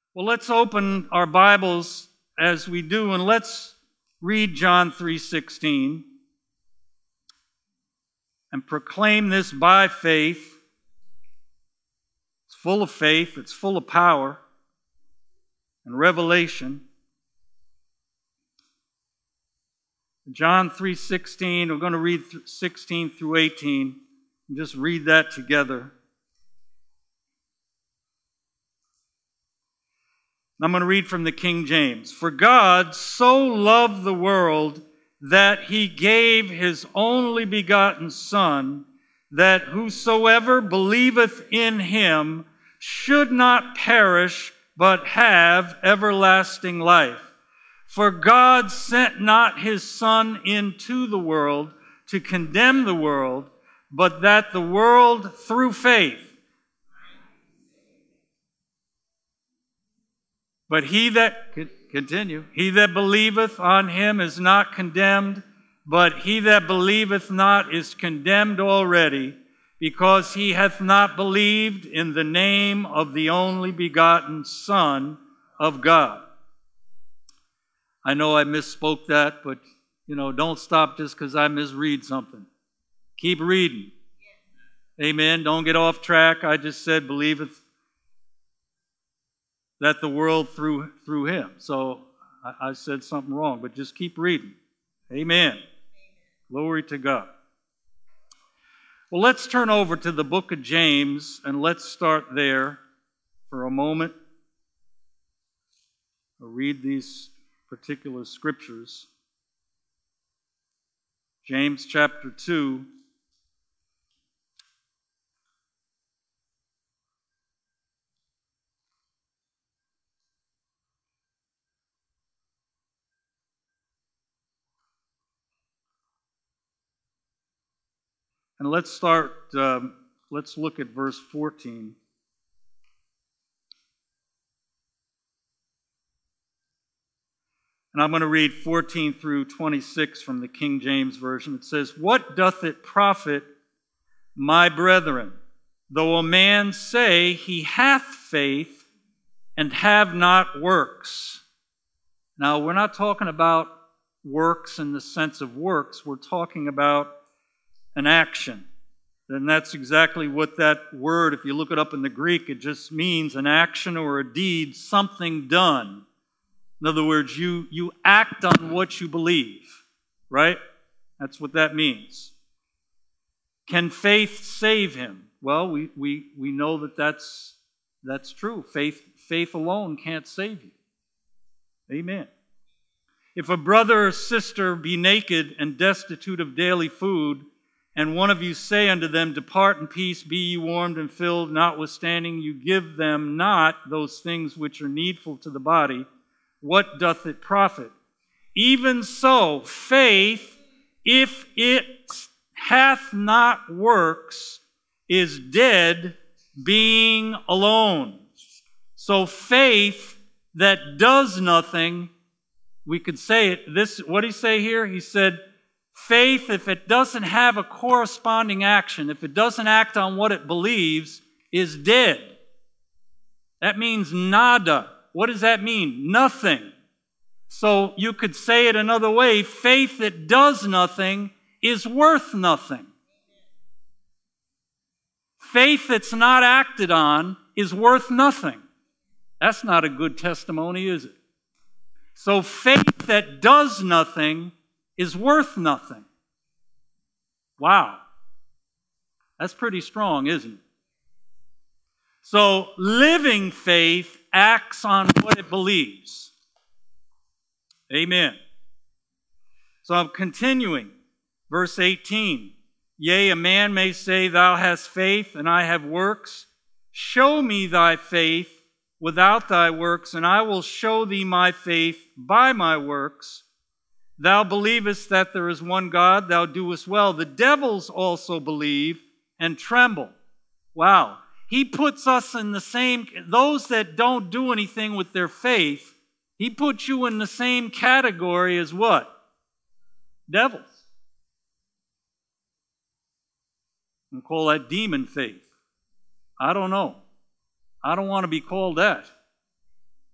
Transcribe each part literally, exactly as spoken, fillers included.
Well, let's open our Bibles as we do, and let's read John three sixteen and proclaim this by faith. It's full of faith, it's full of power and revelation. John three sixteen, we're going to read sixteen through eighteen, and just read that together. I'm going to read from the King James. For God so loved the world that he gave his only begotten Son, that whosoever believeth in him should not perish, but have everlasting life. For God sent not his Son into the world to condemn the world, but that the world through faith. But he that, continue, he that believeth on him is not condemned, but he that believeth not is condemned already, because he hath not believed in the name of the only begotten Son of God. I know I misspoke that, but, you know, don't stop just because I misread something. Keep reading. Amen. Don't get off track. I just said believeth that the world through through him. So I, I said something wrong, but just keep reading. Amen. Amen. Glory to God. Well, let's turn over to the book of James, and let's start there for a moment. I'll read these particular scriptures. James chapter two. And let's start, um, let's look at verse fourteen. And I'm going to read fourteen through twenty-six from the King James Version. It says, What doth it profit, my brethren, though a man say he hath faith and have not works? Now, we're not talking about works in the sense of works. We're talking about an action. And that's exactly what that word, if you look it up in the Greek, it just means an action or a deed, something done. In other words, you, you act on what you believe, right? That's what that means. Can faith save him? Well, we, we, we know that that's, that's true. Faith, faith alone can't save you. Amen. If a brother or sister be naked and destitute of daily food, and one of you say unto them, Depart in peace, be ye warmed and filled, notwithstanding you give them not those things which are needful to the body, what doth it profit? Even so, faith, if it hath not works, is dead, being alone. So faith that does nothing, we could say it, this, what did he say here? He said, faith, if it doesn't have a corresponding action, if it doesn't act on what it believes, is dead. That means nada. What does that mean? Nothing. So you could say it another way. Faith that does nothing is worth nothing. Faith that's not acted on is worth nothing. That's not a good testimony, is it? So faith that does nothing is worth nothing. Wow. That's pretty strong, isn't it? So living faith acts on what it believes. Amen. So I'm continuing. Verse eighteen. Yea, a man may say, Thou hast faith, and I have works. Show me thy faith without thy works, and I will show thee my faith by my works. Thou believest that there is one God, thou doest well. The devils also believe and tremble. Wow. He puts us in the same, those that don't do anything with their faith, he puts you in the same category as what? Devils. And call that demon faith. I don't know. I don't want to be called that.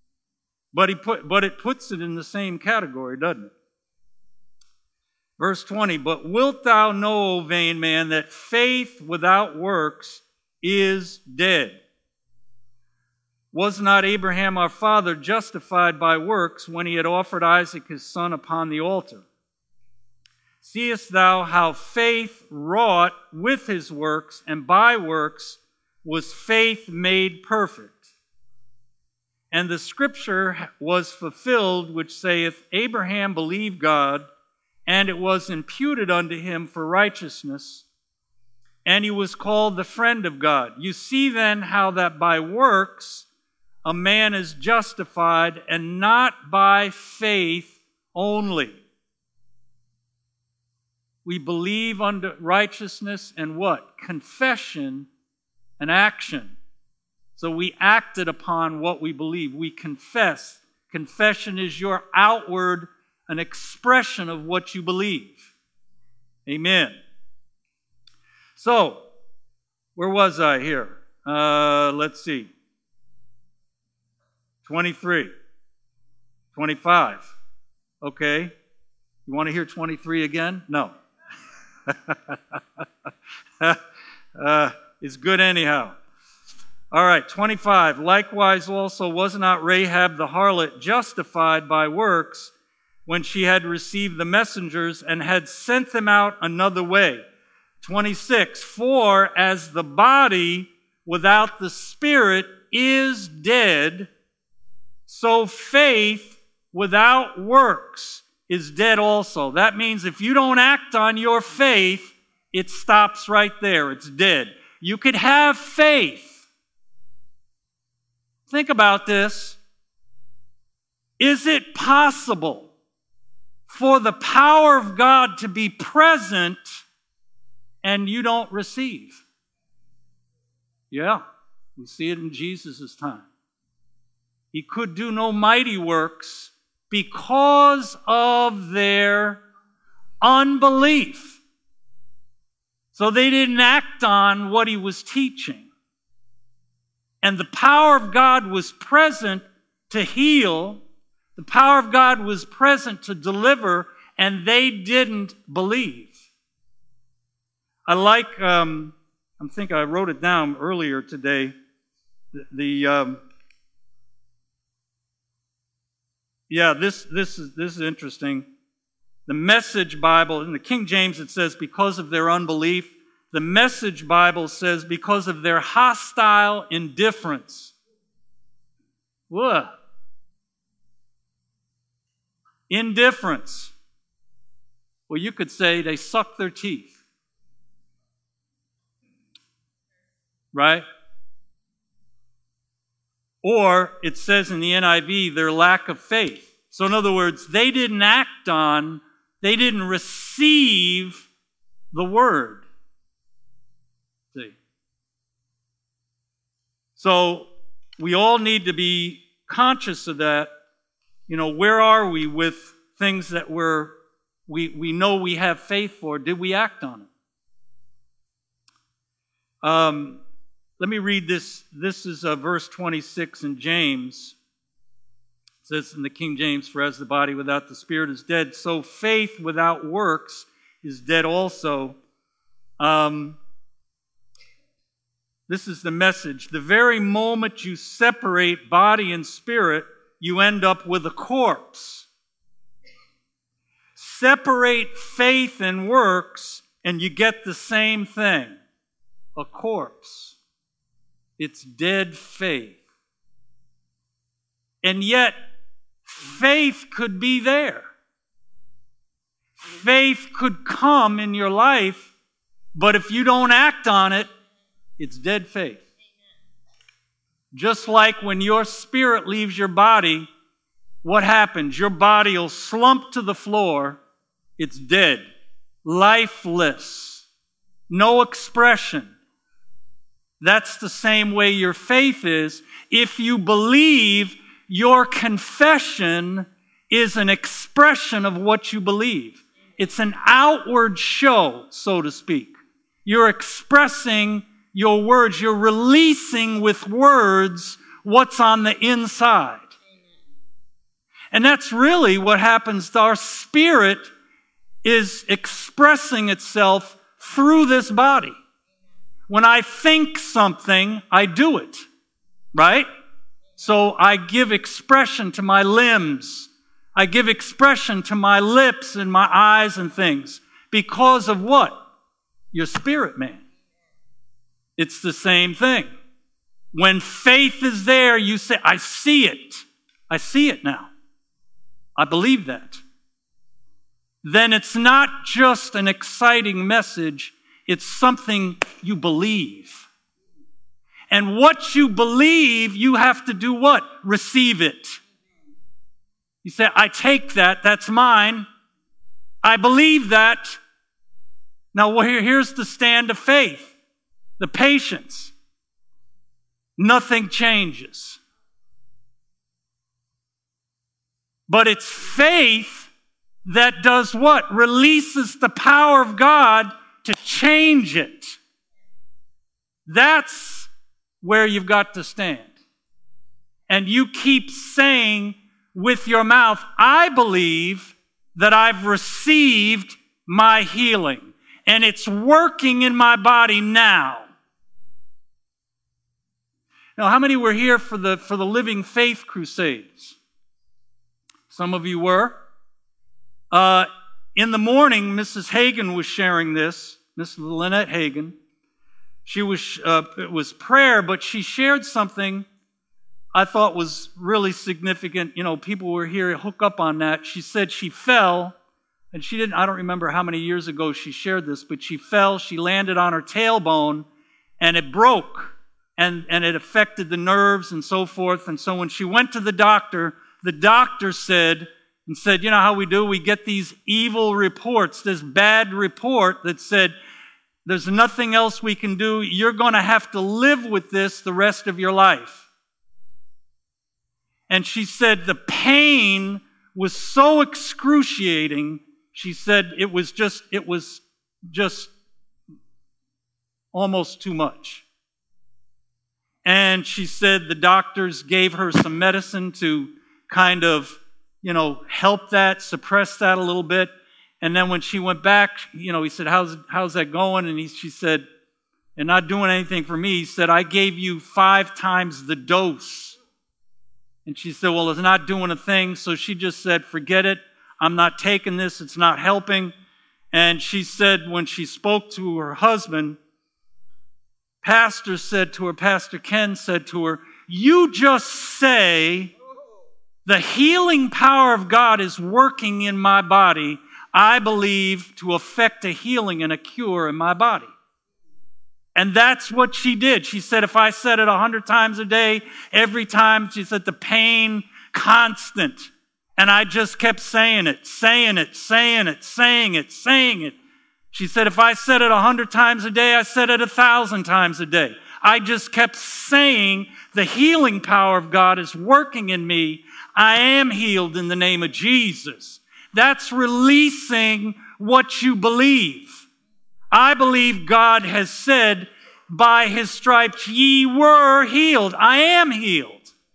But, he put, but it puts it in the same category, doesn't it? Verse twenty, but wilt thou know, O vain man, that faith without works is dead? Was not Abraham our father justified by works when he had offered Isaac his son upon the altar? Seest thou how faith wrought with his works, and by works was faith made perfect? And the scripture was fulfilled, which saith, Abraham believed God, and it was imputed unto him for righteousness, and he was called the friend of God. You see then how that by works a man is justified, and not by faith only. We believe unto righteousness and what? Confession and action. So we acted upon what we believe. We confess. Confession is your outward, an expression of what you believe. Amen. So, where was I here? Uh, let's see. twenty-three. twenty-five. Okay. You want to hear twenty-three again? No. uh, it's good anyhow. All right, twenty-five. Likewise also was not Rahab the harlot justified by works when she had received the messengers and had sent them out another way? twenty-six. For as the body without the spirit is dead, so faith without works is dead also. That means if you don't act on your faith, it stops right there. It's dead. You could have faith. Think about this. Is it possible for the power of God to be present and you don't receive? Yeah, we see it in Jesus' time. He could do no mighty works because of their unbelief. So they didn't act on what he was teaching. And the power of God was present to heal. The power of God was present to deliver, and they didn't believe. I like, um, I think I wrote it down earlier today, the, the um, yeah, this, this, is, this is interesting. The Message Bible, in the King James it says, because of their unbelief. The Message Bible says, because of their hostile indifference. Whoa. Indifference. Well, you could say they suck their teeth. Right? Or it says in the N I V, their lack of faith. So in other words, they didn't act on, they didn't receive the word. See? So we all need to be conscious of that. You know, where are we with things that we're, we, we know we have faith for? Did we act on it? Um, let me read this. This is uh, verse twenty-six in James. It says in the King James, for as the body without the spirit is dead, so faith without works is dead also. Um, this is the message. The very moment you separate body and spirit, you end up with a corpse. Separate faith and works, and you get the same thing. A corpse. It's dead faith. And yet, faith could be there. Faith could come in your life, but if you don't act on it, it's dead faith. Just like when your spirit leaves your body, what happens? Your body will slump to the floor. It's dead. Lifeless. No expression. That's the same way your faith is. If you believe, your confession is an expression of what you believe. It's an outward show, so to speak. You're expressing your words. You're releasing with words what's on the inside. And that's really what happens. Our spirit is expressing itself through this body. When I think something, I do it, right? So I give expression to my limbs. I give expression to my lips and my eyes and things. Because of what? Your spirit, man. It's the same thing. When faith is there, you say, I see it. I see it now. I believe that. Then it's not just an exciting message. It's something you believe. And what you believe, you have to do what? Receive it. You say, I take that. That's mine. I believe that. Now, well, here, here's the stand of faith. The patience. Nothing changes. But it's faith that does what? Releases the power of God to change it. That's where you've got to stand. And you keep saying with your mouth, I believe that I've received my healing. And it's working in my body now. Now, how many were here for the, for the Living Faith Crusades? Some of you were. Uh, in the morning, Missus Hagan was sharing this, Missus Lynette Hagan. She was, uh, it was prayer, but she shared something I thought was really significant. You know, people were here to hook up on that. She said she fell, and she didn't, I don't remember how many years ago she shared this, but she fell, she landed on her tailbone, and it broke, and, and it affected the nerves and so forth. And so when she went to the doctor, the doctor said, and said, you know how we do? We get these evil reports, this bad report that said, there's nothing else we can do. You're going to have to live with this the rest of your life. And she said the pain was so excruciating. She said it was just, it was just almost too much. And she said the doctors gave her some medicine to kind of, you know, help that, suppress that a little bit. And then when she went back, you know, he said, how's, how's that going? And he, she said, and not doing anything for me. He said, I gave you five times the dose. And she said, well, it's not doing a thing. So she just said, forget it. I'm not taking this. It's not helping. And she said, when she spoke to her husband, Pastor said to her, Pastor Ken said to her, you just say, the healing power of God is working in my body, I believe, to effect a healing and a cure in my body. And that's what she did. She said, if I said it a hundred times a day, every time, she said, the pain constant. And I just kept saying it, saying it, saying it, saying it, saying it. She said, if I said it a hundred times a day, I said it a thousand times a day. I just kept saying the healing power of God is working in me. I am healed in the name of Jesus. That's releasing what you believe. I believe God has said, by His stripes ye were healed. I am healed.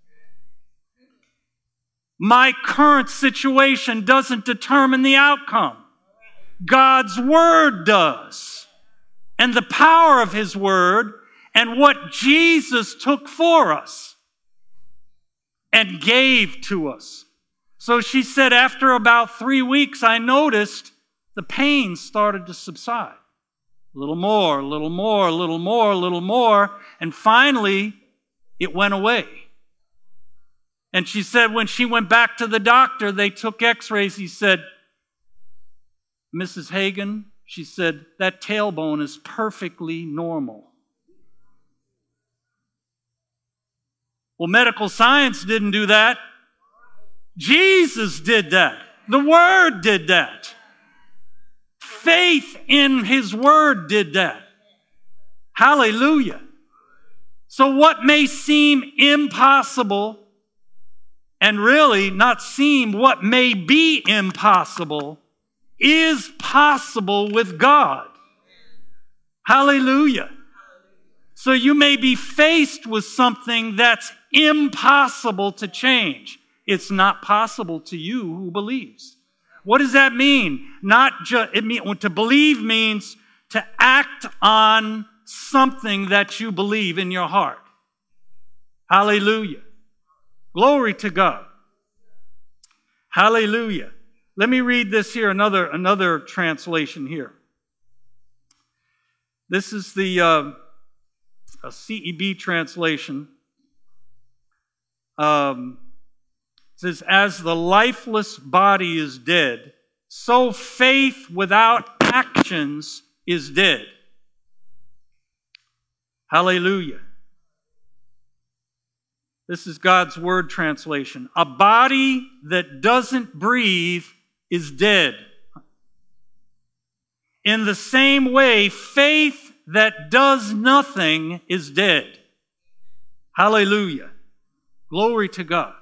My current situation doesn't determine the outcome. God's Word does. And the power of His Word and what Jesus took for us and gave to us. So she said, after about three weeks, I noticed the pain started to subside. A little more, a little more, a little more, a little more, and finally, it went away. And she said when she went back to the doctor, they took x-rays. He said, Missus Hagan, she said, that tailbone is perfectly normal. Well, medical science didn't do that. Jesus did that. The Word did that. Faith in His Word did that. Hallelujah. So what may seem impossible, and really not seem, what may be impossible, is possible with God. Hallelujah. So you may be faced with something that's impossible to change. it's not possible to you who believes. What does that mean? Not just it mean to believe means to act on something that you believe in your heart. Hallelujah. Glory to God. Hallelujah. Let me read this here, another, another translation here. This is the uh, a C E B translation. Um, it says, as the lifeless body is dead, so faith without actions is dead. Hallelujah. This is God's Word translation. A body that doesn't breathe is dead. In the same way, faith that does nothing is dead. Hallelujah. Glory to God.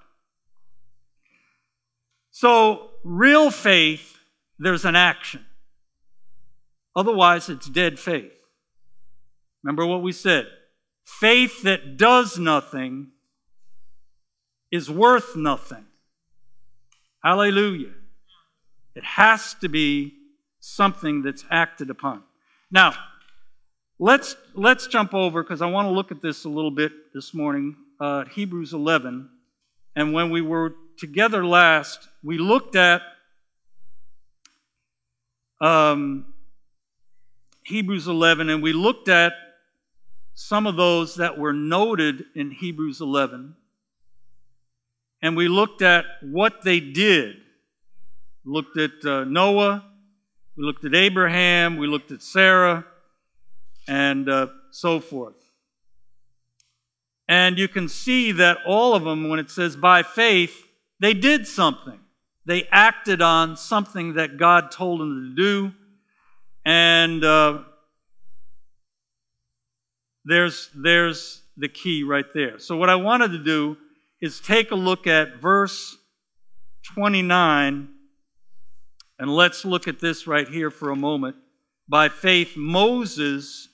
So, real faith, there's an action. Otherwise, it's dead faith. Remember what we said. Faith that does nothing is worth nothing. Hallelujah. It has to be something that's acted upon. Now, let's let's jump over, because I want to look at this a little bit this morning, uh, Hebrews eleven. And when we were together last, we looked at um, Hebrews eleven, and we looked at some of those that were noted in Hebrews eleven. And we looked at what they did. We looked at uh, Noah, we looked at Abraham, we looked at Sarah, and uh, so forth. And you can see that all of them, when it says by faith, they did something. They acted on something that God told them to do. And uh, there's, there's the key right there. So what I wanted to do is take a look at verse twenty-nine, and let's look at this right here for a moment. By faith, Moses,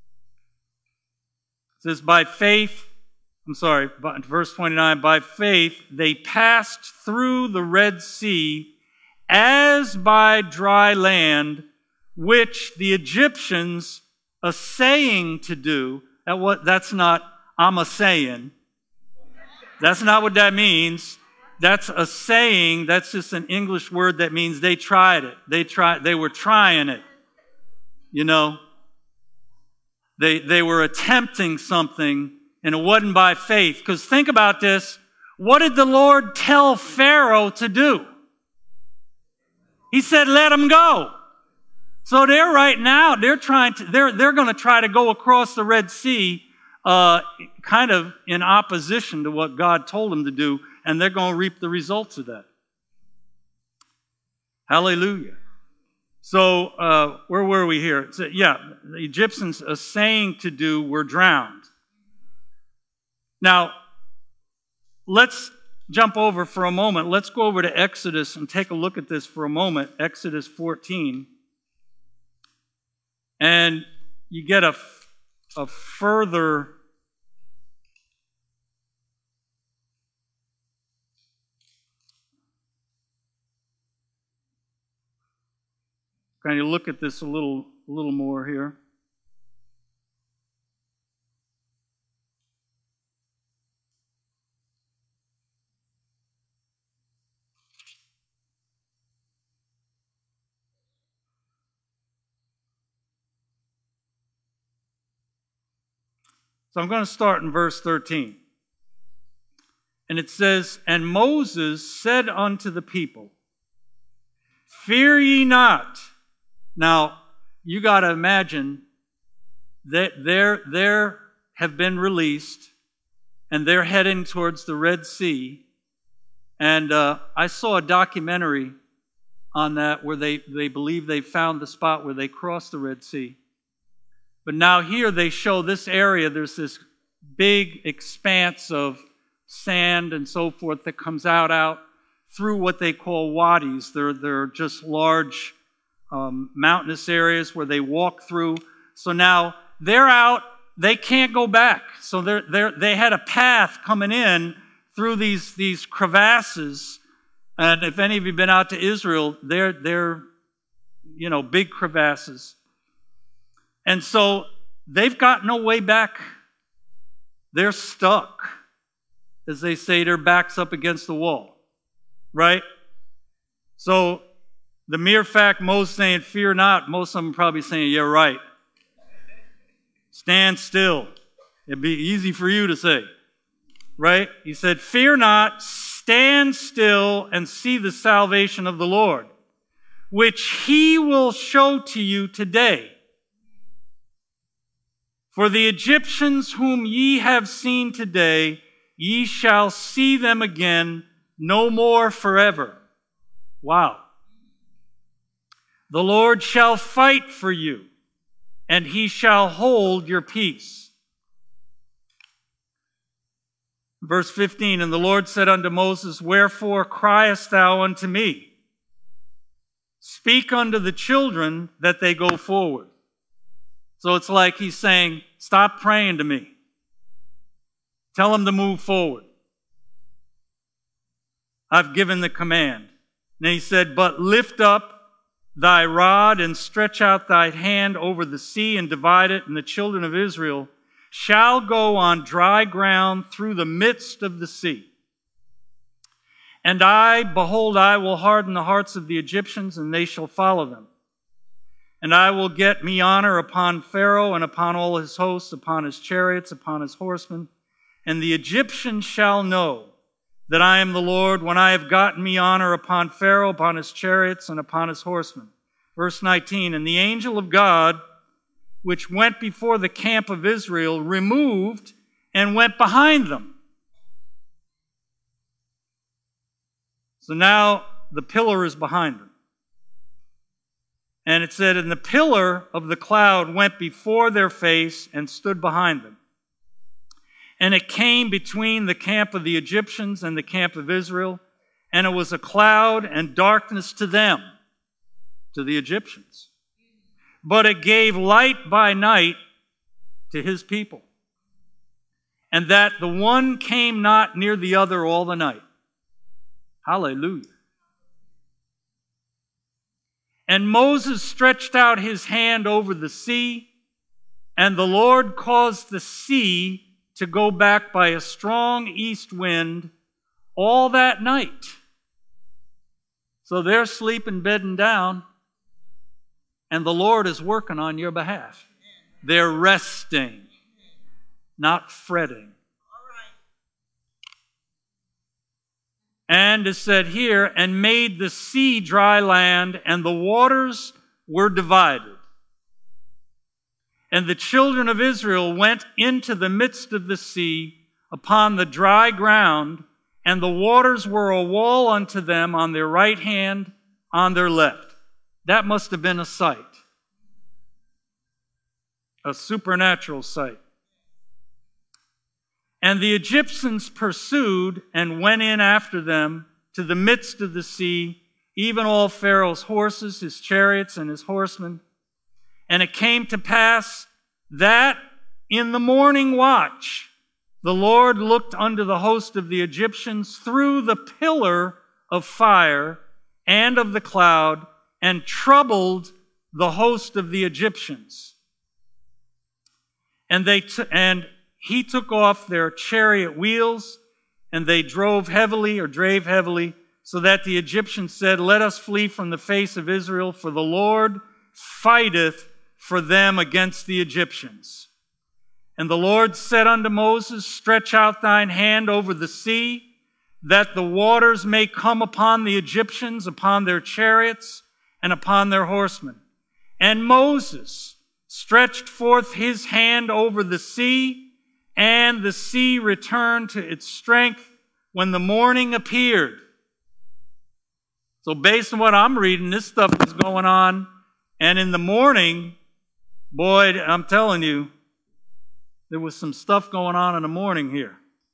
it says by faith, I'm sorry, verse twenty-nine, by faith they passed through the Red Sea as by dry land, which the Egyptians essaying to do. That what, that's not, I'm a-saying. That's not what that means. That's a saying. That's just an English word that means they tried it. They tried. They were trying it. You know, they they were attempting something, and it wasn't by faith. Because think about this. What did the Lord tell Pharaoh to do? He said, "Let him go." So they're right now. They're trying to. They're they're going to try to go across the Red Sea. Uh, kind of in opposition to what God told them to do, and they're going to reap the results of that. Hallelujah. So, uh, where were we here? So, yeah, the Egyptians essaying to do were drowned. Now, let's jump over for a moment. Let's go over to Exodus and take a look at this for a moment. Exodus fourteen. And you get a, a further Can you look at this a little, a little more here? So I'm going to start in verse thirteen. And it says, and Moses said unto the people, fear ye not. Now, you got to imagine that they're, they're have been released, and they're heading towards the Red Sea. And uh, I saw a documentary on that where they, they believe they found the spot where they crossed the Red Sea. But now here they show this area. There's this big expanse of sand and so forth that comes out, out through what they call wadis. They're, they're just large um, mountainous areas where they walk through. So now they're out. They can't go back. So they're, they're, they had a path coming in through these, these crevasses. And if any of you have been out to Israel, they're, they're, you know, big crevasses. And so they've got no way back. They're stuck. As they say, their back's up against the wall. Right? So the mere fact Moses saying, fear not, most of them are probably saying, yeah, right. Stand still. It'd be easy for you to say. Right? He said, fear not, stand still and see the salvation of the Lord, which he will show to you today. For the Egyptians whom ye have seen today, ye shall see them again no more forever. Wow. The Lord shall fight for you, and he shall hold your peace. Verse fifteen, and the Lord said unto Moses, wherefore criest thou unto me? Speak unto the children that they go forward. So it's like he's saying, stop praying to me. Tell them to move forward. I've given the command. And he said, but lift up thy rod and stretch out thy hand over the sea and divide it, and the children of Israel shall go on dry ground through the midst of the sea. And I, behold, I will harden the hearts of the Egyptians, and they shall follow them. And I will get me honor upon Pharaoh and upon all his hosts, upon his chariots, upon his horsemen. And the Egyptians shall know that I am the Lord when I have gotten me honor upon Pharaoh, upon his chariots, and upon his horsemen. Verse nineteen, and the angel of God, which went before the camp of Israel, removed and went behind them. So now the pillar is behind them. And it said, and the pillar of the cloud went before their face and stood behind them. And it came between the camp of the Egyptians and the camp of Israel, and it was a cloud and darkness to them, to the Egyptians. But it gave light by night to his people, and that the one came not near the other all the night. Hallelujah. And Moses stretched out his hand over the sea, and the Lord caused the sea to go back by a strong east wind all that night. So they're sleeping, bedding down, and the Lord is working on your behalf. They're resting, not fretting. And it said here, and made the sea dry land, and the waters were divided. And the children of Israel went into the midst of the sea upon the dry ground, and the waters were a wall unto them on their right hand, on their left. That must have been a sight. A supernatural sight. And the Egyptians pursued and went in after them to the midst of the sea, even all Pharaoh's horses, his chariots, and his horsemen. And it came to pass that in the morning watch, the Lord looked unto the host of the Egyptians through the pillar of fire and of the cloud, and troubled the host of the Egyptians. And they t- and he took off their chariot wheels, and they drove heavily, or drave heavily, so that the Egyptians said, let us flee from the face of Israel, for the Lord fighteth for them against the Egyptians. And the Lord said unto Moses, stretch out thine hand over the sea, that the waters may come upon the Egyptians, upon their chariots, and upon their horsemen. And Moses stretched forth his hand over the sea, and the sea returned to its strength when the morning appeared. So based on what I'm reading, this stuff is going on. And in the morning, boy, I'm telling you, there was some stuff going on in the morning here.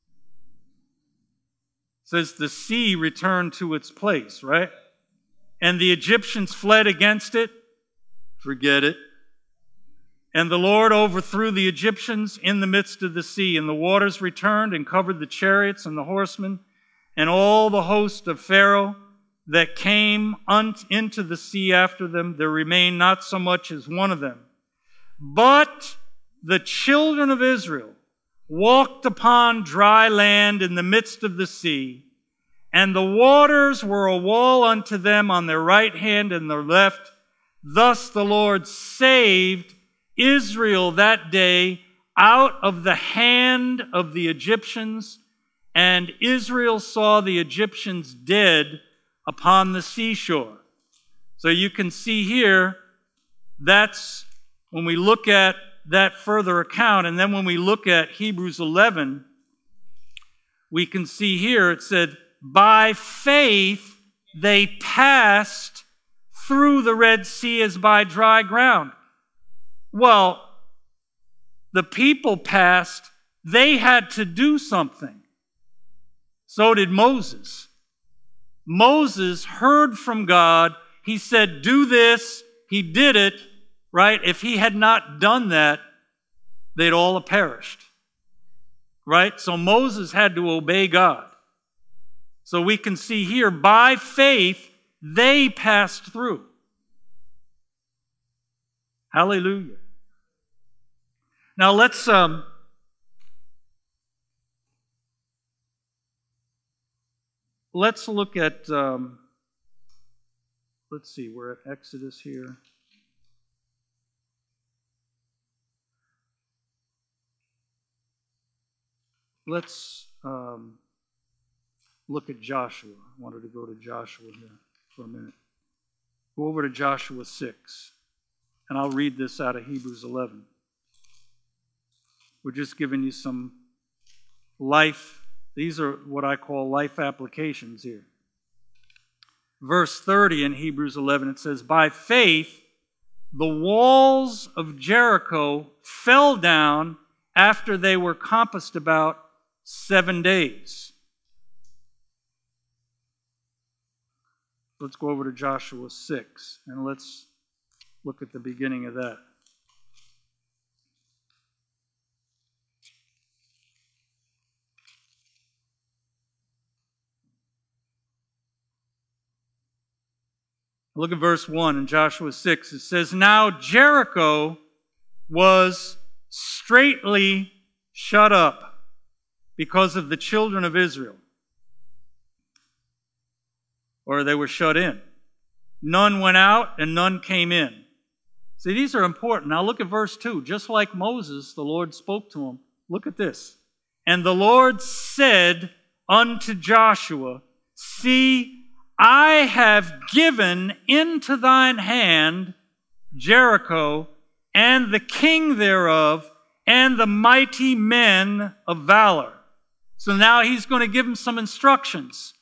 It says the sea returned to its place, right? And the Egyptians fled against it. Forget it. And the Lord overthrew the Egyptians in the midst of the sea, and the waters returned and covered the chariots and the horsemen, and all the host of Pharaoh that came into the sea after them. There remained not so much as one of them. But the children of Israel walked upon dry land in the midst of the sea, and the waters were a wall unto them on their right hand and their left. Thus the Lord saved Israel that day out of the hand of the Egyptians, and Israel saw the Egyptians dead upon the seashore. So you can see here, that's when we look at that further account, and then when we look at Hebrews eleven, we can see here it said, by faith they passed through the Red Sea as by dry ground. Well, the people passed, they had to do something. So did Moses. Moses heard from God. He said, do this. He did it, right? If he had not done that, they'd all have perished, right? So Moses had to obey God. So we can see here, by faith, they passed through. Hallelujah. Now let's um, let's look at um, let's see, we're at Exodus here. Let's um, look at Joshua. I wanted to go to Joshua here for a minute. Go over to Joshua six, and I'll read this out of Hebrews eleven. We're just giving you some life. These are what I call life applications here. Verse thirty in Hebrews eleven, it says, by faith, the walls of Jericho fell down after they were compassed about seven days. Let's go over to Joshua six, and let's look at the beginning of that. Look at verse one in Joshua six. It says, now Jericho was straitly shut up because of the children of Israel. Or they were shut in. None went out and none came in. See, these are important. Now look at verse two. Just like Moses, the Lord spoke to him. Look at this. And the Lord said unto Joshua, see, I have given into thine hand Jericho, and the king thereof, and the mighty men of valor. So now he's going to give him some instructions.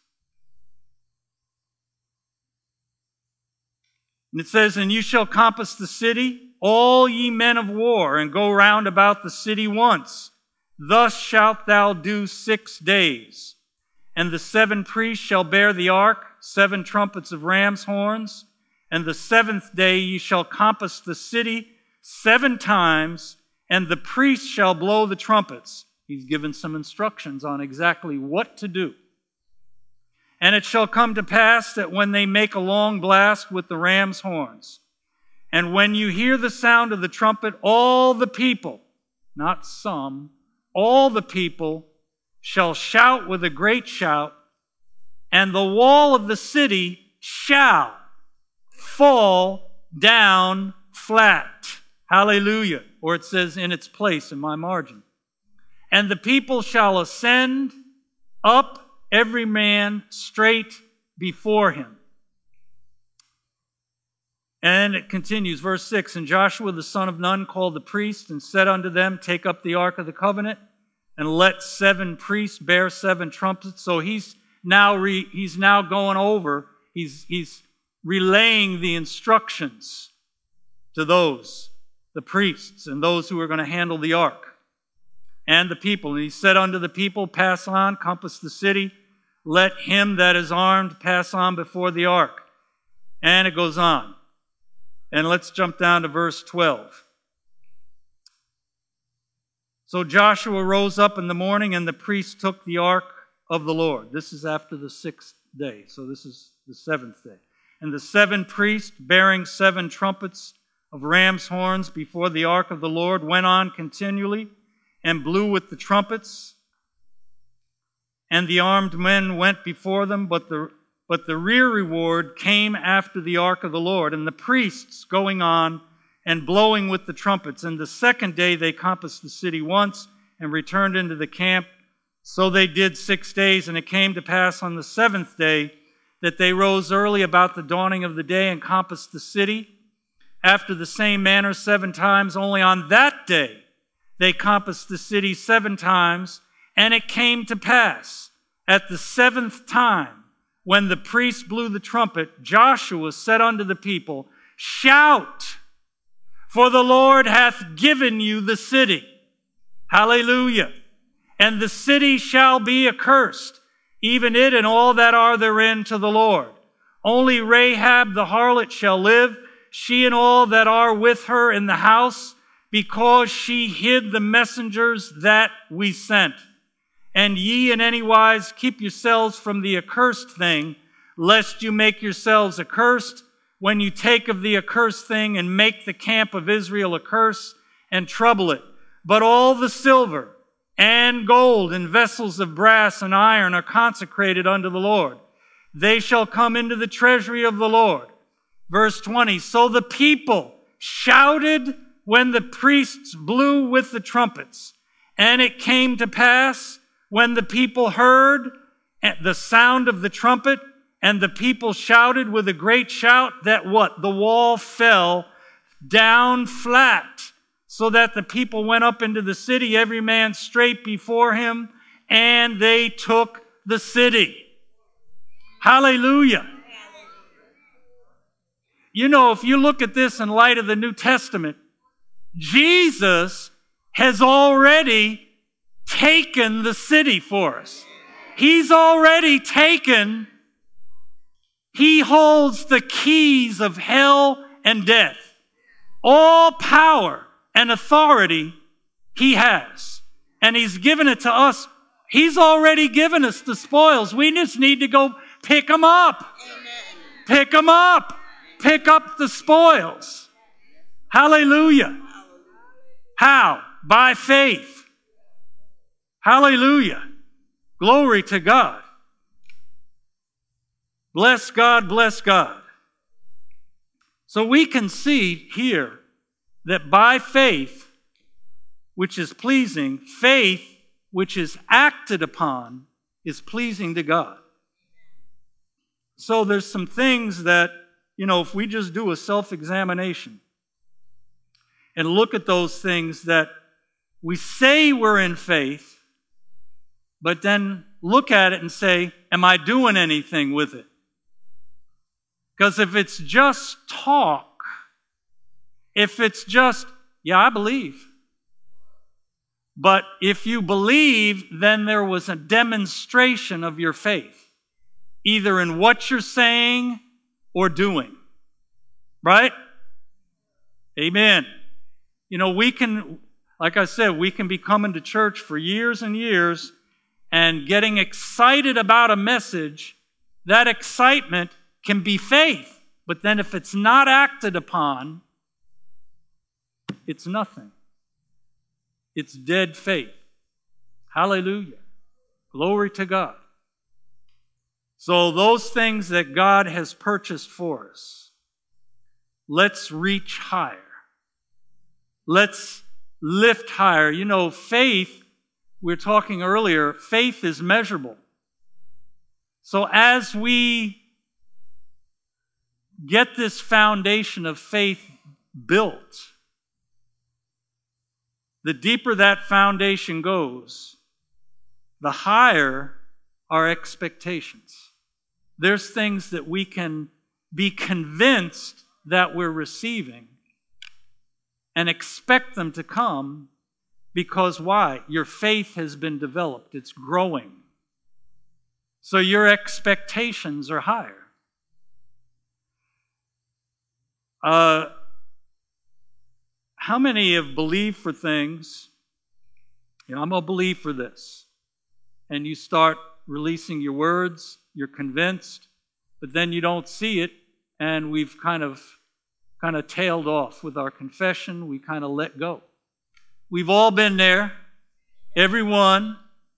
And it says, and you shall compass the city, all ye men of war, and go round about the city once. Thus shalt thou do six days. And the seven priests shall bear the ark, seven trumpets of ram's horns. And the seventh day ye shall compass the city seven times, and the priests shall blow the trumpets. He's given some instructions on exactly what to do. And it shall come to pass that when they make a long blast with the ram's horns, and when you hear the sound of the trumpet, all the people, not some, all the people shall shout with a great shout, and the wall of the city shall fall down flat. Hallelujah. Or it says in its place in my margin. And the people shall ascend up, every man straight before him. And it continues, verse six, and Joshua the son of Nun called the priests and said unto them, take up the ark of the covenant, and let seven priests bear seven trumpets. So he's now re, he's now going over, he's, he's relaying the instructions to those, the priests, and those who are going to handle the ark, and the people. And he said unto the people, pass on, compass the city, let him that is armed pass on before the ark. And it goes on. And let's jump down to verse twelve. So Joshua rose up in the morning, and the priests took the ark of the Lord. This is after the sixth day, so this is the seventh day. And the seven priests, bearing seven trumpets of ram's horns before the ark of the Lord, went on continually and blew with the trumpets. And the armed men went before them, but the, but the rear reward came after the ark of the Lord. And the priests going on and blowing with the trumpets. And the second day they compassed the city once and returned into the camp. So they did six days. And it came to pass on the seventh day that they rose early about the dawning of the day and compassed the city after the same manner seven times. Only on that day they compassed the city seven times. And it came to pass at the seventh time, when the priest blew the trumpet, Joshua said unto the people, Shout, for the Lord hath given you the city. Hallelujah. And the city shall be accursed, even it and all that are therein, to the Lord. Only Rahab the harlot shall live, she and all that are with her in the house, because she hid the messengers that we sent. And ye in any wise keep yourselves from the accursed thing, lest you make yourselves accursed when you take of the accursed thing and make the camp of Israel a curse and trouble it. But all the silver and gold and vessels of brass and iron are consecrated unto the Lord. They shall come into the treasury of the Lord. Verse twenty, so the people shouted when the priests blew with the trumpets. And it came to pass, when the people heard the sound of the trumpet, and the people shouted with a great shout, that what? The wall fell down flat, so that the people went up into the city, every man straight before him, and they took the city. Hallelujah. You know, if you look at this in light of the New Testament, Jesus has already taken the city for us. He's already taken, he holds the keys of hell and death. All power and authority he has. And he's given it to us. He's already given us the spoils. We just need to go pick them up. Amen. Pick them up. Pick up the spoils. Hallelujah. How? By faith. Hallelujah. Glory to God. Bless God, bless God. So we can see here that by faith, which is pleasing, faith which is acted upon is pleasing to God. So there's some things that, you know, if we just do a self-examination and look at those things that we say we're in faith, but then look at it and say, am I doing anything with it? Because if it's just talk, if it's just, yeah, I believe. But if you believe, then there was a demonstration of your faith, either in what you're saying or doing. Right? Amen. You know, we can, like I said, we can be coming to church for years and years and getting excited about a message. That excitement can be faith. But then if it's not acted upon, it's nothing. It's dead faith. Hallelujah. Glory to God. So those things that God has purchased for us, let's reach higher. Let's lift higher. You know, faith, we were talking earlier, faith is measurable. So as we get this foundation of faith built, the deeper that foundation goes, the higher our expectations. There's things that we can be convinced that we're receiving and expect them to come because why? Your faith has been developed. It's growing. So your expectations are higher. Uh, how many have believed for things You know, I'm going to believe for this. And you start releasing your words, you're convinced, but then you don't see it, and we've kind of kind of tailed off with our confession. We kind of let go. We've all been there. Everyone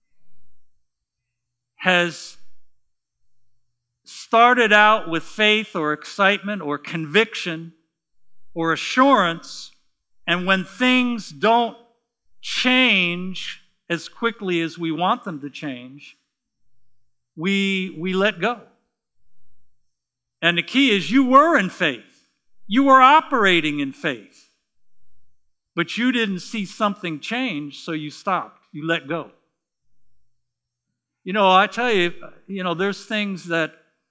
has started out with faith or excitement or conviction or assurance, and when things don't change as quickly as we want them to change, we, we let go. And the key is you were in faith. You were operating in faith. But you didn't see something change, so you stopped. You let go. You know, I tell you, you know, there's things that,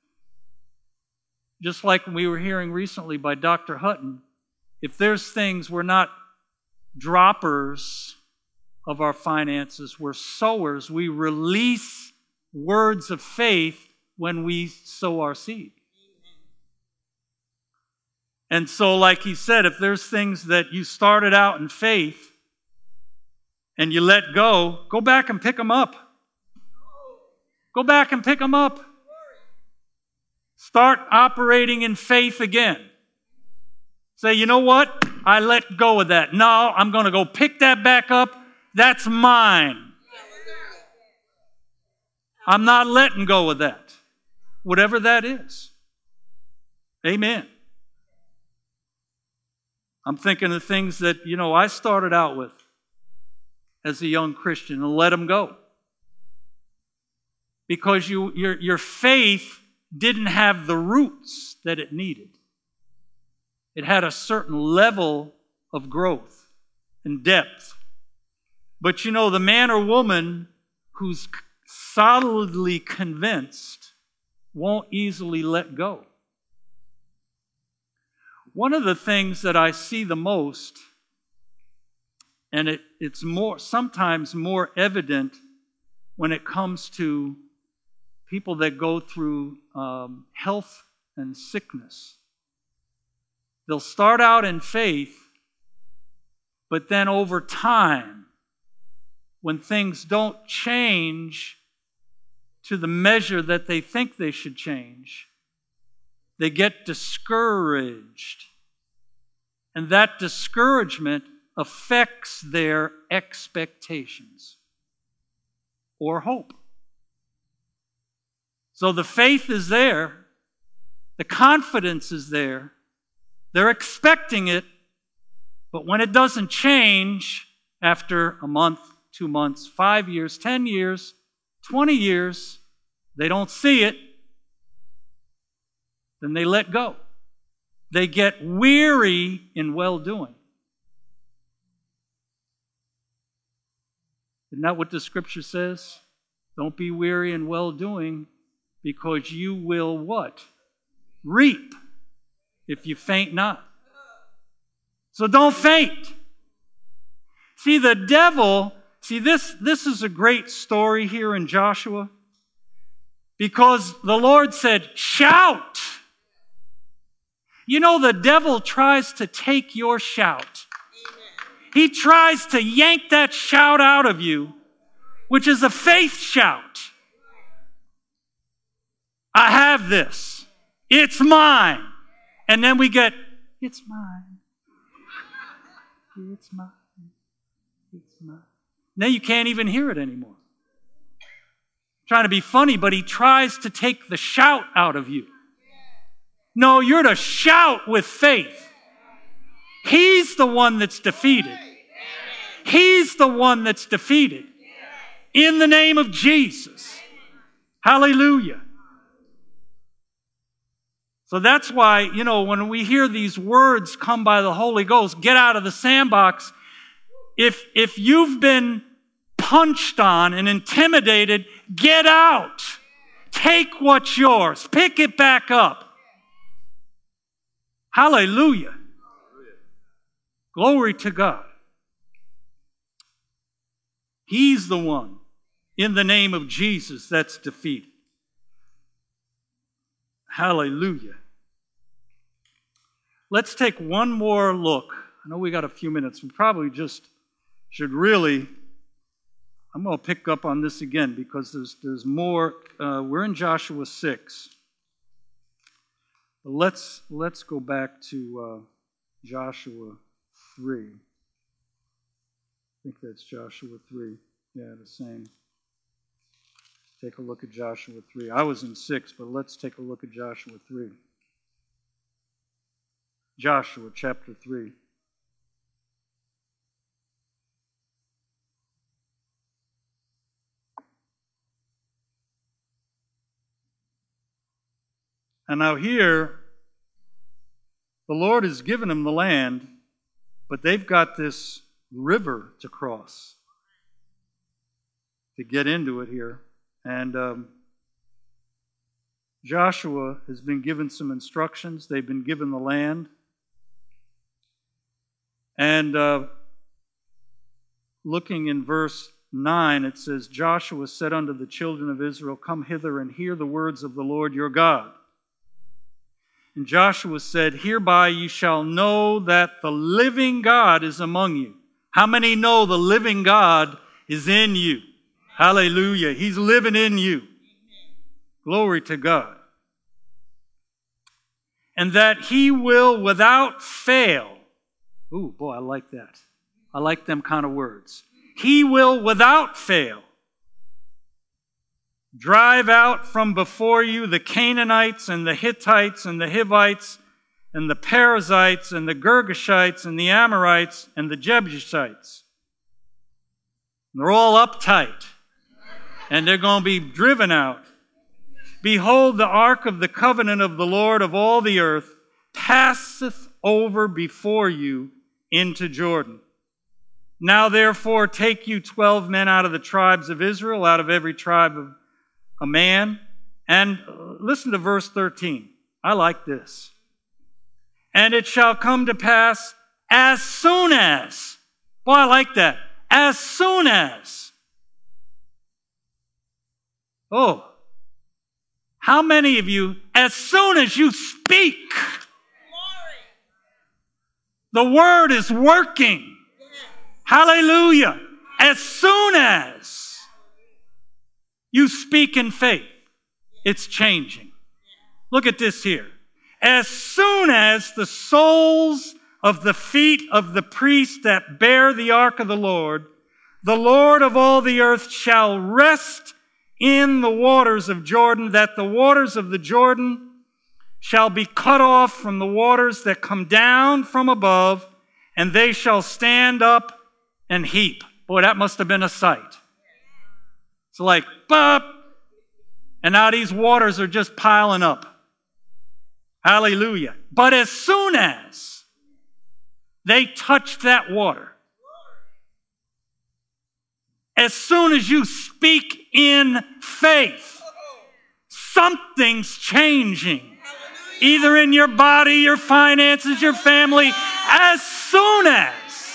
just like we were hearing recently by Doctor Hutton, if there's things we're not droppers of our finances, we're sowers. We release words of faith when we sow our seed. And so, like he said, if there's things that you started out in faith and you let go, go back and pick them up. Go back and pick them up. Start operating in faith again. Say, you know what? I let go of that. No, I'm going to go pick that back up. That's mine. I'm not letting go of that. Whatever that is. Amen. I'm thinking of things that, you know, I started out with as a young Christian and let them go. Because you, your, your faith didn't have the roots that it needed. It had a certain level of growth and depth. But you know, the man or woman who's solidly convinced won't easily let go. One of the things that I see the most, and it, it's more sometimes more evident when it comes to people that go through um, health and sickness. They'll start out in faith, but then over time, when things don't change to the measure that they think they should change, they get discouraged. And that discouragement affects their expectations or hope. So the faith is there. The confidence is there. They're expecting it. But when it doesn't change after a month, two months, five years, ten years, twenty years, they don't see it, then they let go. They get weary in well-doing. Isn't that what the scripture says? Don't be weary in well-doing, because you will what? Reap if you faint not. So don't faint. See, the devil, see this, this is a great story here in Joshua, because the Lord said, shout. You know, the devil tries to take your shout. He tries to yank that shout out of you, which is a faith shout. I have this. It's mine. And then we get, it's mine. It's mine. It's mine. Now you can't even hear it anymore. Trying to be funny, but he tries to take the shout out of you. No, you're to shout with faith. He's the one that's defeated. He's the one that's defeated. In the name of Jesus. Hallelujah. So that's why, you know, when we hear these words come by the Holy Ghost, get out of the sandbox. If, if you've been punched on and intimidated, get out. Take what's yours. Pick it back up. Hallelujah. Glory to God. He's the one, in the name of Jesus, that's defeated. Hallelujah. Let's take one more look. I know we got a few minutes. We probably just should really I'm going to pick up on this again because there's, there's more. Uh, we're in Joshua six. But let's, let's go back to uh, Joshua three. I think that's Joshua three. Yeah, the same. Take a look at Joshua three. I was in six, but let's take a look at Joshua three. Joshua chapter three. And now here, the Lord has given them the land, but they've got this river to cross to get into it here. And um, Joshua has been given some instructions. They've been given the land. And uh, looking in verse nine, it says, Joshua said unto the children of Israel, Come hither and hear the words of the Lord your God. And Joshua said, Hereby you shall know that the living God is among you. How many know the living God is in you? Hallelujah. He's living in you. Glory to God. And that he will without fail. Ooh, boy, I like that. I like them kind of words. He will without fail drive out from before you the Canaanites and the Hittites and the Hivites and the Perizzites and the Girgashites and the Amorites and the Jebusites. They're all uptight. And they're going to be driven out. Behold, the ark of the covenant of the Lord of all the earth passeth over before you into Jordan. Now therefore take you twelve men out of the tribes of Israel, out of every tribe of a man. And listen to verse thirteen. I like this. And it shall come to pass as soon as. Boy, I like that. As soon as. Oh. How many of you, as soon as you speak, the word is working. Hallelujah. As soon as you speak in faith, it's changing. Look at this here. As soon as the soles of the feet of the priests that bear the ark of the Lord, the Lord of all the earth shall rest in the waters of Jordan, that the waters of the Jordan shall be cut off from the waters that come down from above, and they shall stand up and heap. Boy, that must have been a sight. It's like, bop, and now these waters are just piling up. Hallelujah. But as soon as they touched that water, as soon as you speak in faith, something's changing. Either in your body, your finances, your family. As soon as.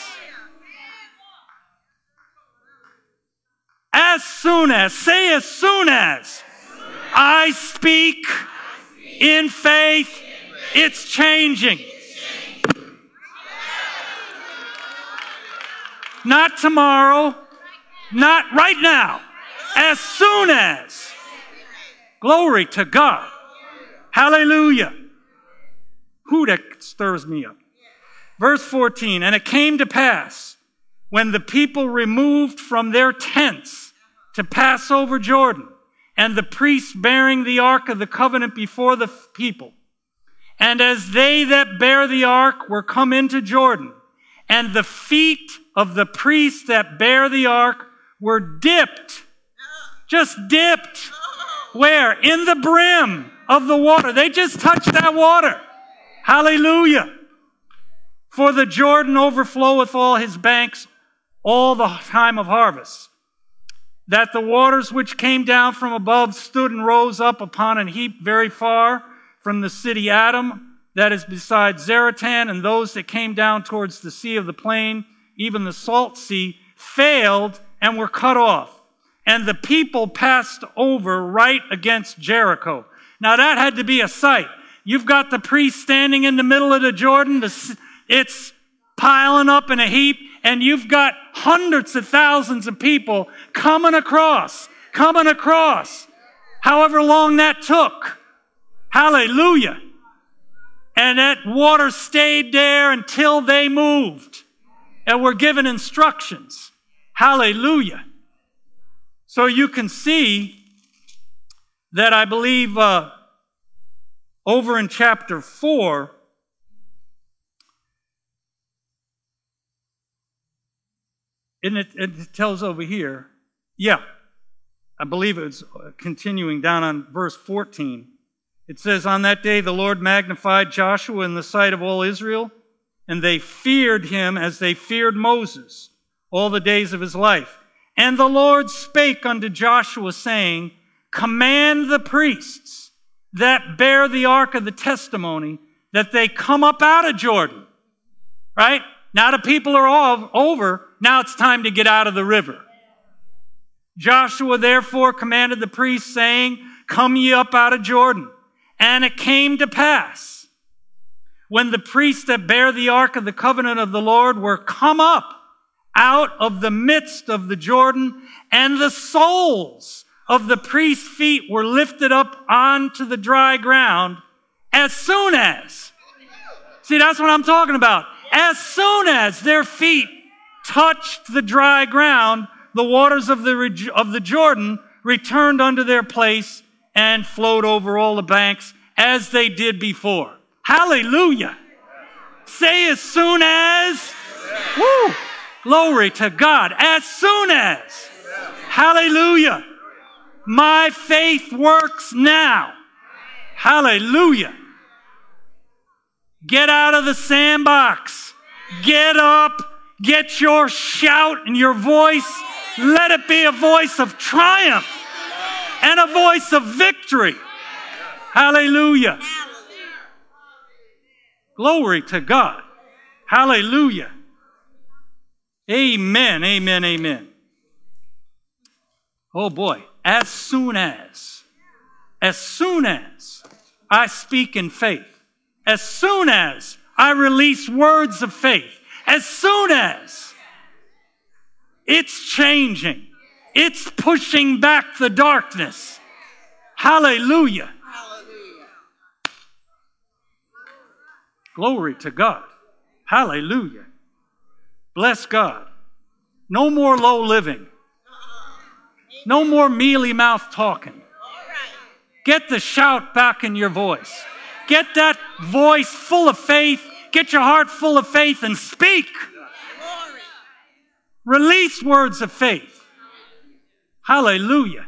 As soon as. Say as soon as. I speak in faith, it's changing. Not tomorrow. Not right now. As soon as. Glory to God. Hallelujah. Who that stirs me up. Verse fourteen. And it came to pass when the people removed from their tents to pass over Jordan, and the priests bearing the ark of the covenant before the people. And as they that bear the ark were come into Jordan, and the feet of the priests that bear the ark were dipped. Just dipped. Where? In the brim of the water. They just touched that water. Hallelujah. For the Jordan overfloweth all his banks all the time of harvest. That the waters which came down from above stood and rose up upon an heap very far from the city Adam, that is beside Zaratan, and those that came down towards the sea of the plain, even the salt sea, failed and were cut off. And the people passed over right against Jericho. Now that had to be a sight. You've got the priest standing in the middle of the Jordan. It's piling up in a heap. and you've got hundreds of thousands of people coming across, coming across, however long that took. Hallelujah. And that water stayed there until they moved and were given instructions. Hallelujah. So you can see that I believe uh, over in chapter four, and it, it tells over here, yeah, I believe it's continuing down on verse fourteen. It says, on that day the Lord magnified Joshua in the sight of all Israel, and they feared him as they feared Moses all the days of his life. And the Lord spake unto Joshua, saying, command the priests that bear the ark of the testimony that they come up out of Jordan. Right? Now the people are all over. Now it's time to get out of the river. Joshua therefore commanded the priests, saying, come ye up out of Jordan. And it came to pass, when the priests that bear the ark of the covenant of the Lord were come up out of the midst of the Jordan, and the soles of the priest's feet were lifted up onto the dry ground, as soon as, see, that's what I'm talking about. As soon as their feet touched the dry ground, the waters of the, of the Jordan returned unto their place and flowed over all the banks as they did before. Hallelujah. Say as soon as. Woo. Glory to God. As soon as. Hallelujah. My faith works now. Hallelujah. Get out of the sandbox. Get up. Get your shout and your voice. Let it be a voice of triumph and a voice of victory. Hallelujah. Glory to God. Hallelujah. Amen, amen, amen. Oh boy. As soon as, as soon as I speak in faith, as soon as I release words of faith, as soon as it's changing, it's pushing back the darkness. Hallelujah. Hallelujah. Glory to God. Hallelujah. Bless God. No more low living. No more mealy mouth talking. Get the shout back in your voice. Get that voice full of faith. Get your heart full of faith and speak. Release words of faith. Hallelujah.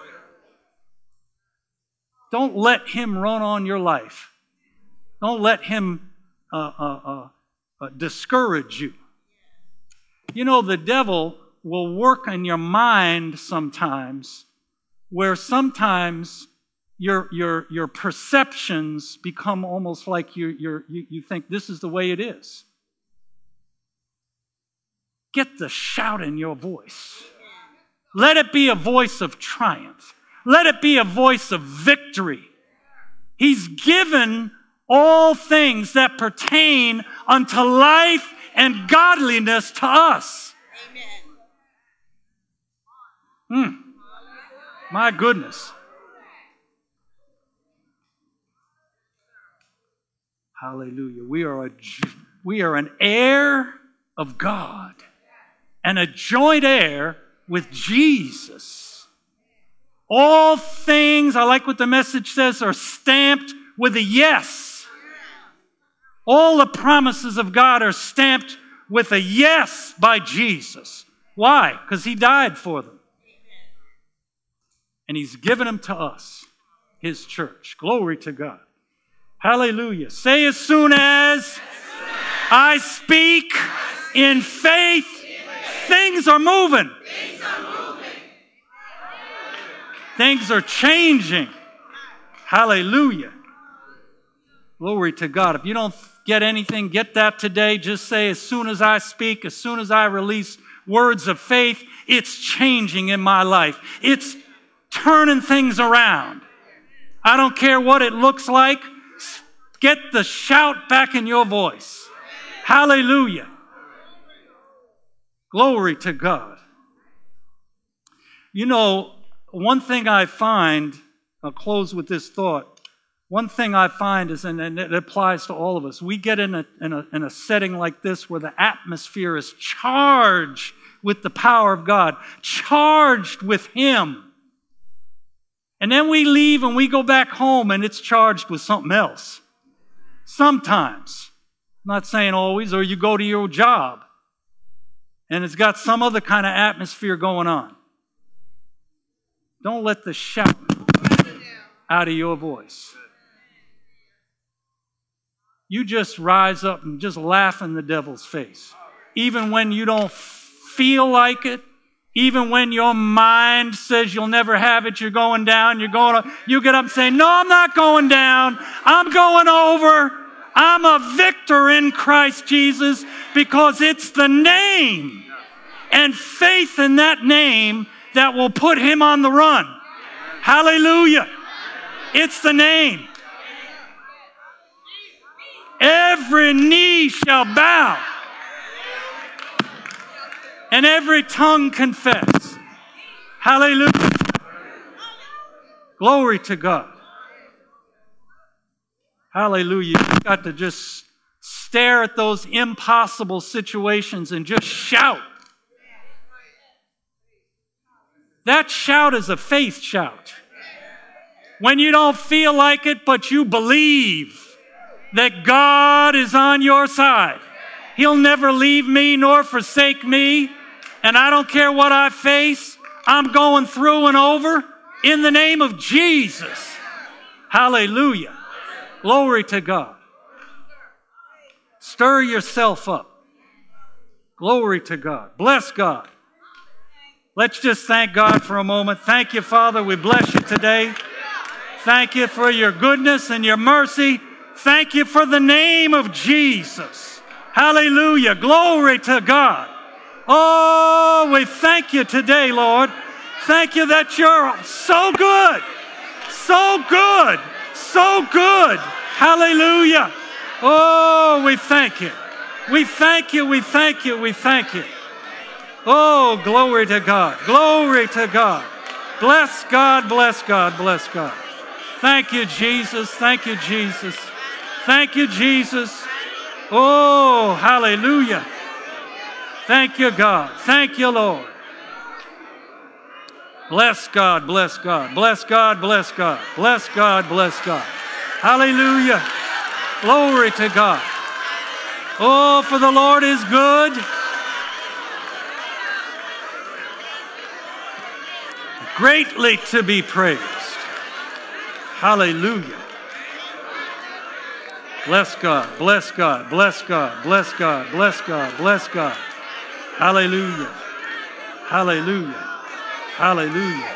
Don't let him run on your life. Don't let him uh, uh, uh, uh, discourage you. You know, the devil will work in your mind sometimes where sometimes your your your perceptions become almost like you you're, you you think this is the way it is. Get the shout in your voice. Let it be a voice of triumph. Let it be a voice of victory. He's given all things that pertain unto life and godliness to us. Hmm. My goodness. Hallelujah. We are a, we are an heir of God and a joint heir with Jesus. All things, I like what the message says, are stamped with a yes. All the promises of God are stamped with a yes by Jesus. Why? Because he died for them. And he's given them to us, his church. Glory to God. Hallelujah. Say as soon as I speak in faith, things are moving. Things are changing. Hallelujah. Glory to God. If you don't get anything, get that today. Just say, as soon as I speak, as soon as I release words of faith, it's changing in my life. It's turning things around. I don't care what it looks like. Get the shout back in your voice. Hallelujah. Glory to God. You know, one thing I find, I'll close with this thought. One thing I find is, and it applies to all of us, we get in a, in a, in a setting like this where the atmosphere is charged with the power of God, charged with Him. And then we leave and we go back home and it's charged with something else. Sometimes. I'm not saying always, or you go to your job and it's got some other kind of atmosphere going on. Don't let the shout out of your voice. You just rise up and just laugh in the devil's face. Even when you don't feel like it, even when your mind says you'll never have it, you're going down, you're going, you get up and say, no, I'm not going down. I'm going over. I'm a victor in Christ Jesus because it's the name and faith in that name that will put Him on the run. Hallelujah. It's the name. Every knee shall bow and every tongue confess. Hallelujah. Glory to God. Hallelujah. You've got to just stare at those impossible situations and just shout. That shout is a faith shout. When you don't feel like it, but you believe that God is on your side. He'll never leave me nor forsake me. And I don't care what I face. I'm going through and over in the name of Jesus. Hallelujah. Glory to God. Stir yourself up. Glory to God. Bless God. Let's just thank God for a moment. Thank you, Father. We bless you today. Thank you for your goodness and your mercy. Thank you for the name of Jesus. Hallelujah. Glory to God. Oh, we thank you today, Lord. Thank you that you're so good. So good. So good. Hallelujah. Oh, we thank you. We thank you. We thank you. We thank you. Oh, glory to God. Glory to God. Bless God. Bless God. Bless God. Thank you, Jesus. Thank you, Jesus. Thank you, Jesus. Oh, hallelujah. Thank you, God. Thank you, Lord. Bless God, bless God, bless God, bless God, bless God, bless God. Hallelujah. Glory to God. Oh, for the Lord is good. Greatly to be praised. Hallelujah. Bless God, bless God, bless God, bless God, bless God, bless God. Hallelujah. Hallelujah. Hallelujah.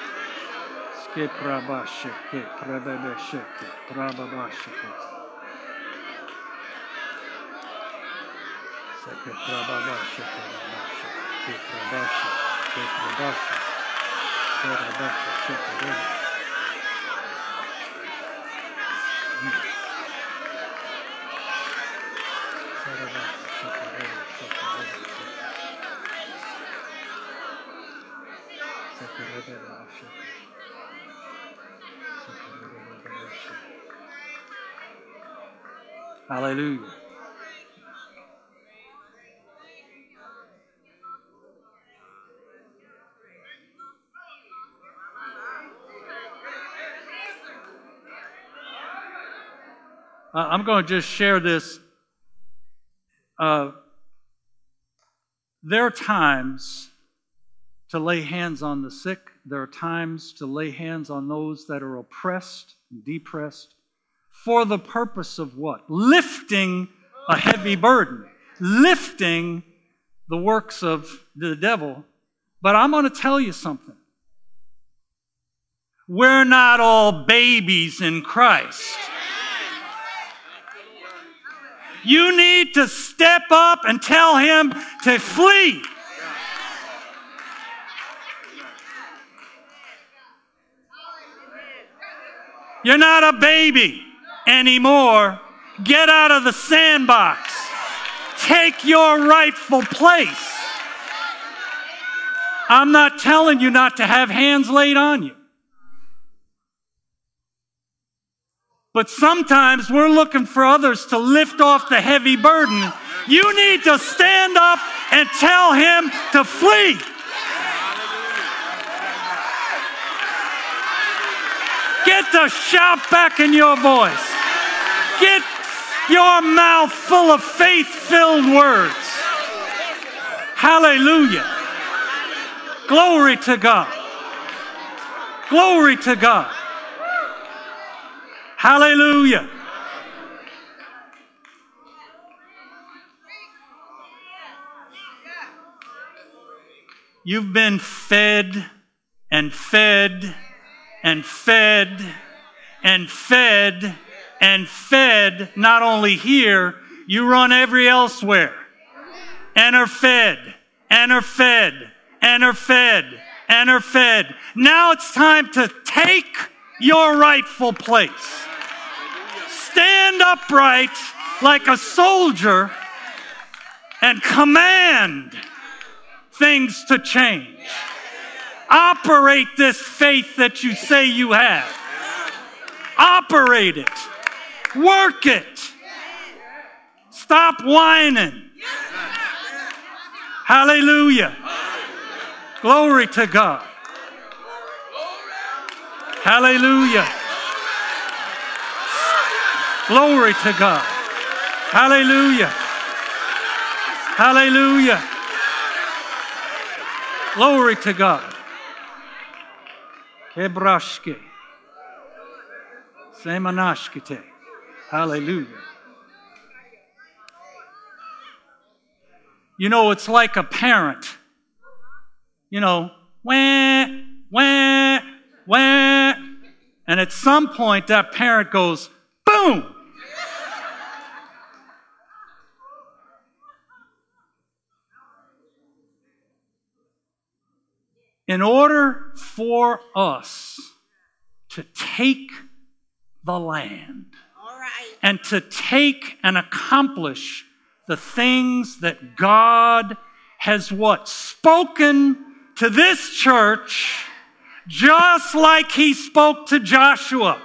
Hallelujah. Uh, I'm going to just share this. Uh, there are times to lay hands on the sick. There are times to lay hands on those that are oppressed and depressed. For the purpose of what? Lifting a heavy burden. Lifting the works of the devil. But I'm going to tell you something. We're not all babies in Christ. You need to step up and tell him to flee. You're not a baby anymore. Get out of the sandbox. Take your rightful place I'm not telling you not to have hands laid on you. But sometimes we're looking for others to lift off the heavy burden. You need to stand up and tell him to flee. Get the shout back in your voice. Get your mouth full of faith-filled words. Hallelujah. Glory to God. Glory to God. Hallelujah. You've been fed and fed and fed and fed and fed, not only here, you run every elsewhere. And are fed, and are fed, and are fed, and are fed. Now it's time to take your rightful place. Stand upright like a soldier and command things to change. Operate this faith that you say you have. Operate it. Work it. Stop whining. Hallelujah. Glory to God. Hallelujah. Glory to God. Hallelujah. Hallelujah. Glory to God. Kebrashke. Semanashkite. Hallelujah. You know, it's like a parent. You know, wah, wah, wah. And at some point, that parent goes, boom. In order for us to take the land All right. and to take and accomplish the things that God has what? Spoken to this church, just like he spoke to Joshua.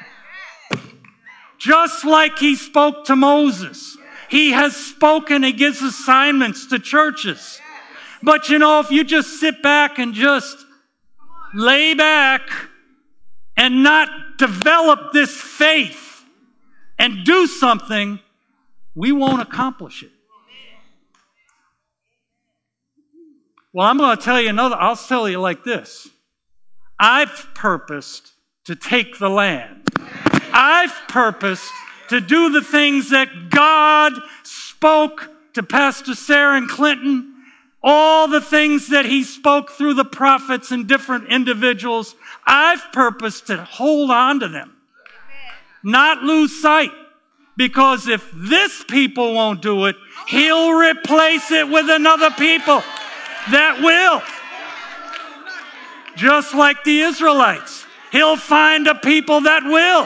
Just like he spoke to Moses. He has spoken and gives assignments to churches. But you know, if you just sit back and just lay back and not develop this faith and do something, we won't accomplish it. Well, I'm going to tell you another, I'll tell you like this. I've purposed to take the land. I've purposed to do the things that God spoke to Pastor Sarah and Clinton, all the things that he spoke through the prophets and different individuals. I've purposed to hold on to them, not lose sight. Because if this people won't do it, he'll replace it with another people that will. Just like the Israelites. He'll find a people that will.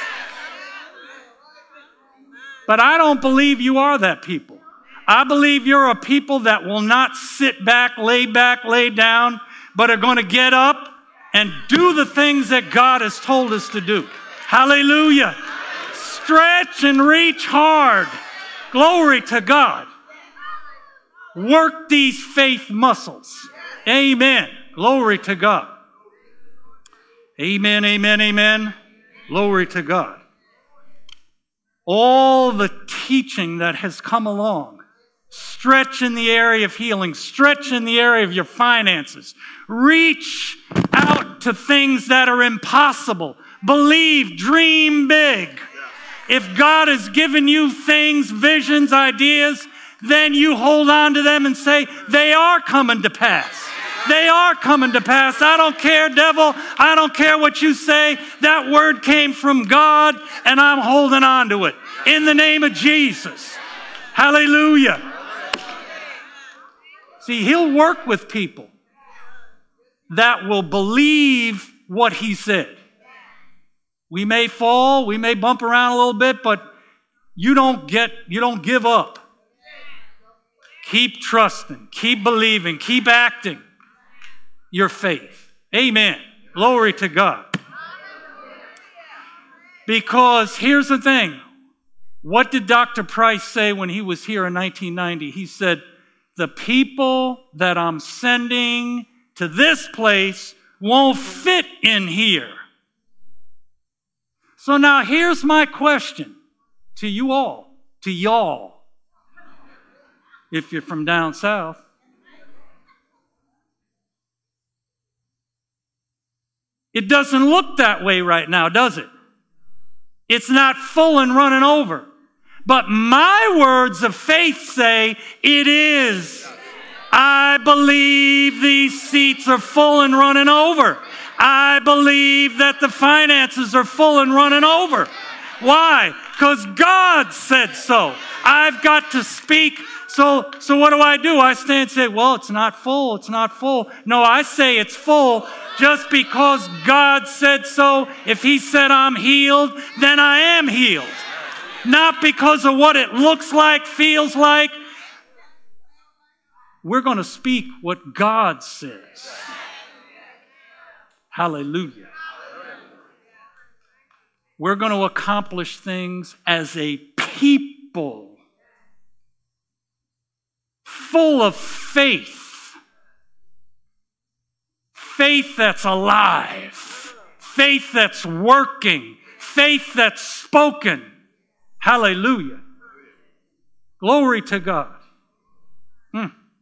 But I don't believe you are that people. I believe you're a people that will not sit back, lay back, lay down, but are going to get up and do the things that God has told us to do. Hallelujah. Stretch and reach hard. Glory to God. Work these faith muscles. Amen. Glory to God. Amen, amen, amen. Glory to God. All the teaching that has come along. Stretch in the area of healing. Stretch in the area of your finances. Reach out to things that are impossible. Believe, dream big. If God has given you things, visions, ideas, then you hold on to them and say, they are coming to pass. They are coming to pass. I don't care, devil. I don't care what you say. That word came from God, and I'm holding on to it. In the name of Jesus. Hallelujah. See, he'll work with people that will believe what he said. We may fall, we may bump around a little bit, but you don't get, you don't give up. Keep trusting, keep believing, keep acting. your faith. Amen. Glory to God. Because here's the thing. What did Doctor Price say when he was here in nineteen ninety? He said, the people that I'm sending to this place won't fit in here. So now here's my question to you all, to y'all, if you're from down south. It doesn't look that way right now, does it? It's not full and running over. But my words of faith say it is. I believe these seats are full and running over. I believe that the finances are full and running over. Why? Because God said so. I've got to speak. So, so what do I do? I stand and say, well, it's not full. It's not full. No, I say it's full just because God said so. If He said I'm healed, then I am healed. Not because of what it looks like, feels like. We're going to speak what God says. Hallelujah. We're going to accomplish things as a people full of faith. Faith that's alive. Faith that's working. Faith that's spoken. Hallelujah. Glory to God. Hmm.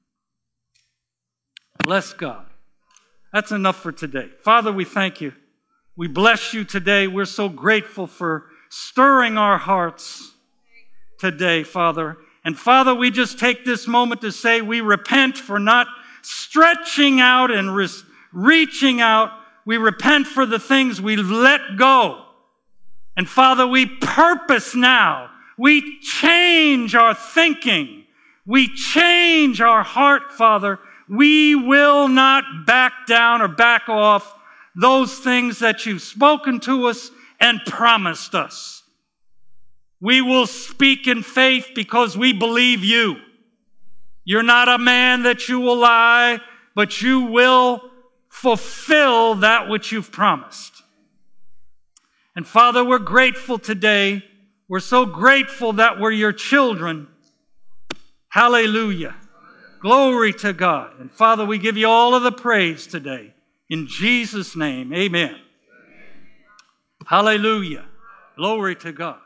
Bless God. That's enough for today. Father, we thank you. We bless you today. We're so grateful for stirring our hearts today, Father. And Father, we just take this moment to say we repent for not stretching out and re- reaching out. We repent for the things we've let go. And Father, we purpose now. We change our thinking. We change our heart, Father. We will not back down or back off those things that you've spoken to us and promised us. We will speak in faith because we believe you. You're not a man that you will lie, but you will fulfill that which you've promised. And Father, we're grateful today. We're so grateful that we're your children. Hallelujah. Glory to God. And Father, we give you all of the praise today. In Jesus' name, amen. Hallelujah. Glory to God.